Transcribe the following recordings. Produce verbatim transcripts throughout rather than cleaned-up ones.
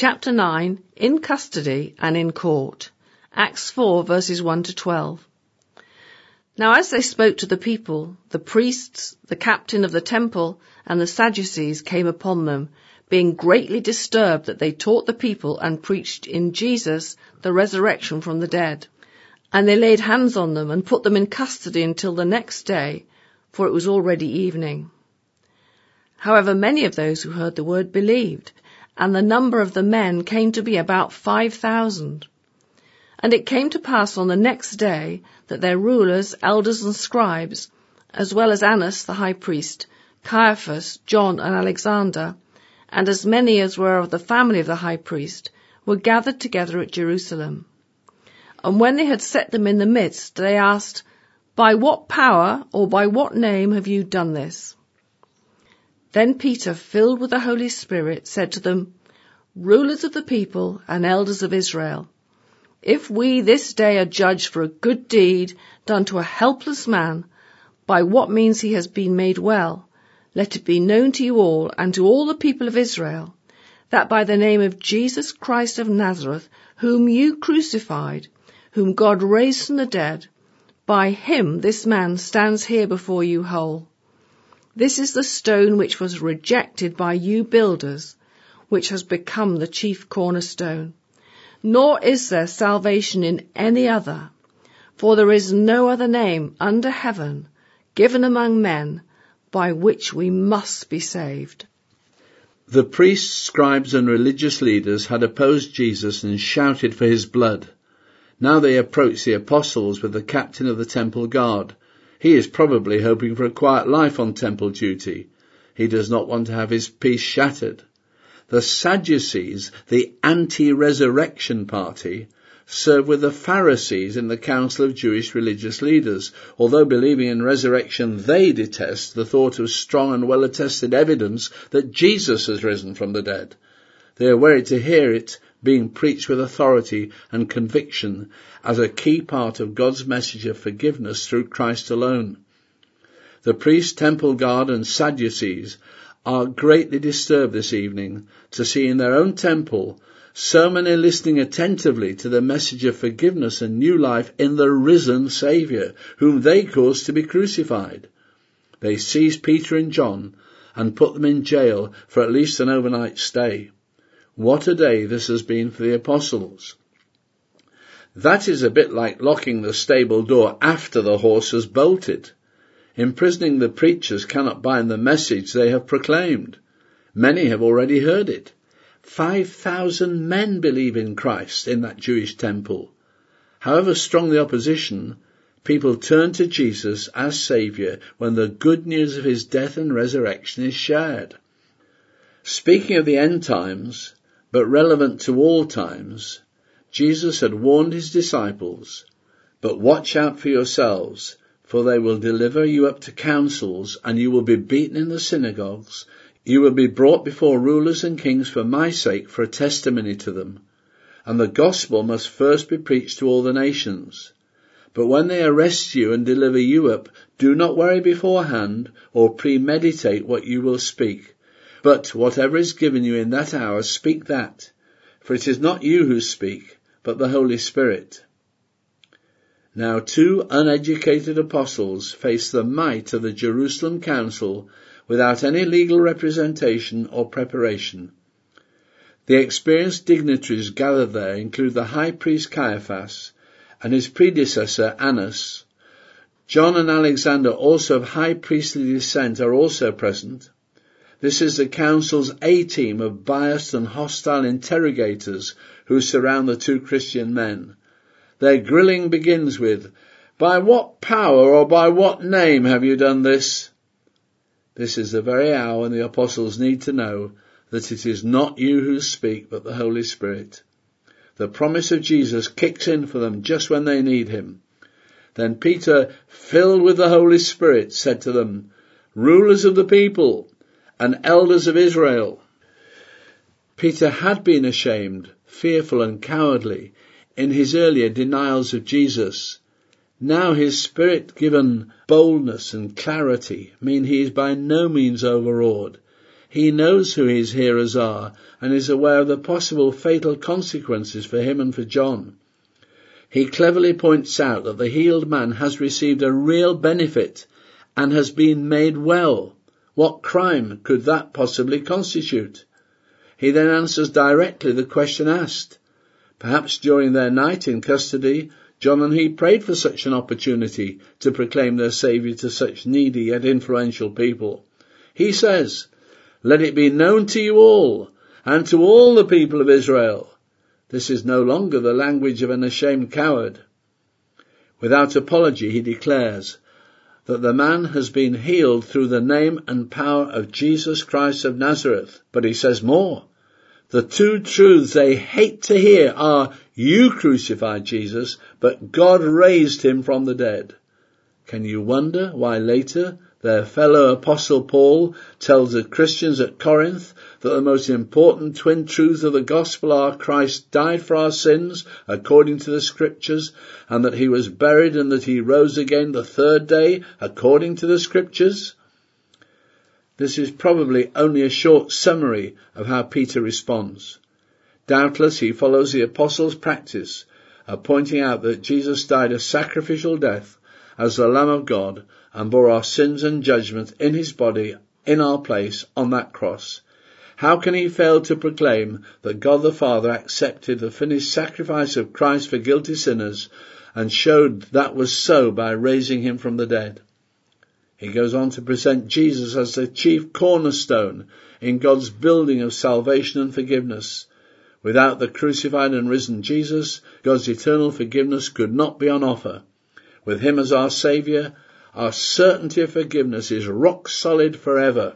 Chapter nine, In Custody and in Court. Acts four, verses one to twelve. Now as they spoke to the people, the priests, the captain of the temple, and the Sadducees came upon them, being greatly disturbed that they taught the people and preached in Jesus the resurrection from the dead. And they laid hands on them and put them in custody until the next day, for it was already evening. However, many of those who heard the word believed, and the number of the men came to be about five thousand. And it came to pass on the next day that their rulers, elders and scribes, as well as Annas the high priest, Caiaphas, John and Alexander, and as many as were of the family of the high priest, were gathered together at Jerusalem. And when they had set them in the midst, they asked, By what power or by what name have you done this? Then Peter, filled with the Holy Spirit, said to them, Rulers of the people and elders of Israel, if we this day are judged for a good deed done to a helpless man, by what means he has been made well, let it be known to you all and to all the people of Israel, that by the name of Jesus Christ of Nazareth, whom you crucified, whom God raised from the dead, by him this man stands here before you whole. This is the stone which was rejected by you builders, which has become the chief cornerstone. Nor is there salvation in any other, for there is no other name under heaven given among men by which we must be saved. The priests, scribes and religious leaders had opposed Jesus and shouted for his blood. Now they approach the apostles with the captain of the temple guard. He is probably hoping for a quiet life on temple duty. He does not want to have his peace shattered. The Sadducees, the anti-resurrection party, serve with the Pharisees in the council of Jewish religious leaders. Although believing in resurrection, they detest the thought of strong and well-attested evidence that Jesus has risen from the dead. They are worried to hear it being preached with authority and conviction as a key part of God's message of forgiveness through Christ alone. The priests, temple guard and Sadducees are greatly disturbed this evening to see in their own temple so many listening attentively to the message of forgiveness and new life in the risen Saviour, whom they caused to be crucified. They seized Peter and John and put them in jail for at least an overnight stay. What a day this has been for the apostles. That is a bit like locking the stable door after the horse has bolted. Imprisoning the preachers cannot bind the message they have proclaimed. Many have already heard it. Five thousand men believe in Christ in that Jewish temple. However strong the opposition, people turn to Jesus as Saviour when the good news of his death and resurrection is shared. Speaking of the end times, but relevant to all times, Jesus had warned his disciples, But watch out for yourselves, for they will deliver you up to councils, and you will be beaten in the synagogues. You will be brought before rulers and kings for my sake, for a testimony to them. And the gospel must first be preached to all the nations. But when they arrest you and deliver you up, do not worry beforehand or premeditate what you will speak. But whatever is given you in that hour, speak that. For it is not you who speak, but the Holy Spirit. Now two uneducated apostles face the might of the Jerusalem Council without any legal representation or preparation. The experienced dignitaries gathered there include the high priest Caiaphas and his predecessor Annas. John and Alexander, also of high priestly descent, are also present. This is the council's A-team of biased and hostile interrogators who surround the two Christian men. Their grilling begins with, By what power or by what name have you done this? This is the very hour when the apostles need to know that it is not you who speak, but the Holy Spirit. The promise of Jesus kicks in for them just when they need him. Then Peter, filled with the Holy Spirit, said to them, Rulers of the people and elders of Israel. Peter had been ashamed, fearful and cowardly in his earlier denials of Jesus. Now his spirit-given boldness and clarity mean he is by no means overawed. He knows who his hearers are and is aware of the possible fatal consequences for him and for John. He cleverly points out that the healed man has received a real benefit and has been made well. What crime could that possibly constitute? He then answers directly the question asked. Perhaps during their night in custody, John and he prayed for such an opportunity to proclaim their Saviour to such needy yet influential people. He says, "Let it be known to you all, and to all the people of Israel." This is no longer the language of an ashamed coward. Without apology, he declares that the man has been healed through the name and power of Jesus Christ of Nazareth. But he says more. The two truths they hate to hear are, you crucified Jesus, but God raised him from the dead. Can you wonder why later their fellow apostle Paul tells the Christians at Corinth that the most important twin truths of the gospel are Christ died for our sins according to the scriptures, and that he was buried and that he rose again the third day according to the scriptures? This is probably only a short summary of how Peter responds. Doubtless he follows the apostles' practice of pointing out that Jesus died a sacrificial death as the Lamb of God and bore our sins and judgment in his body in our place on that cross. How can he fail to proclaim that God the Father accepted the finished sacrifice of Christ for guilty sinners and showed that was so by raising him from the dead? He goes on to present Jesus as the chief cornerstone in God's building of salvation and forgiveness. Without the crucified and risen Jesus, God's eternal forgiveness could not be on offer. With him as our Saviour, our certainty of forgiveness is rock solid forever.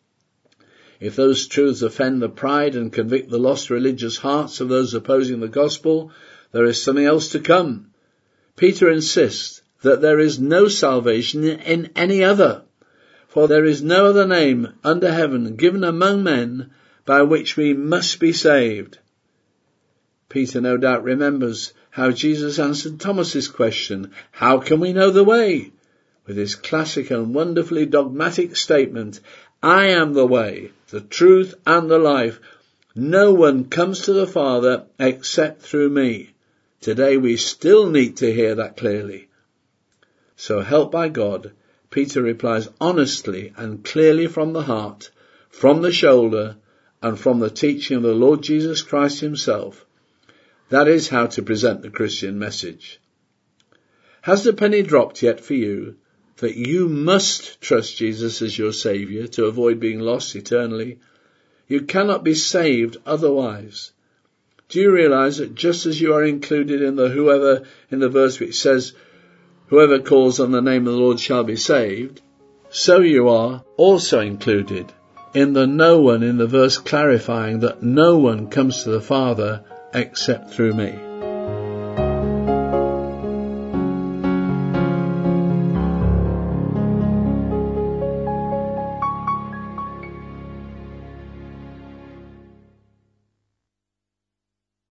If those truths offend the pride and convict the lost religious hearts of those opposing the gospel, there is something else to come. Peter insists that there is no salvation in any other, for there is no other name under heaven given among men by which we must be saved. Peter no doubt remembers how Jesus answered Thomas's question, "How can we know the way?" with his classic and wonderfully dogmatic statement, "I am the way, the truth and the life. No one comes to the Father except through me." Today we still need to hear that clearly. So helped by God, Peter replies honestly and clearly from the heart, from the shoulder, and from the teaching of the Lord Jesus Christ himself. That is how to present the Christian message. Has the penny dropped yet for you that you must trust Jesus as your Saviour to avoid being lost eternally? You cannot be saved otherwise. Do you realize that just as you are included in the whoever in the verse which says, "Whoever calls on the name of the Lord shall be saved," so you are also included in the no one in the verse clarifying that no one comes to the Father except through me.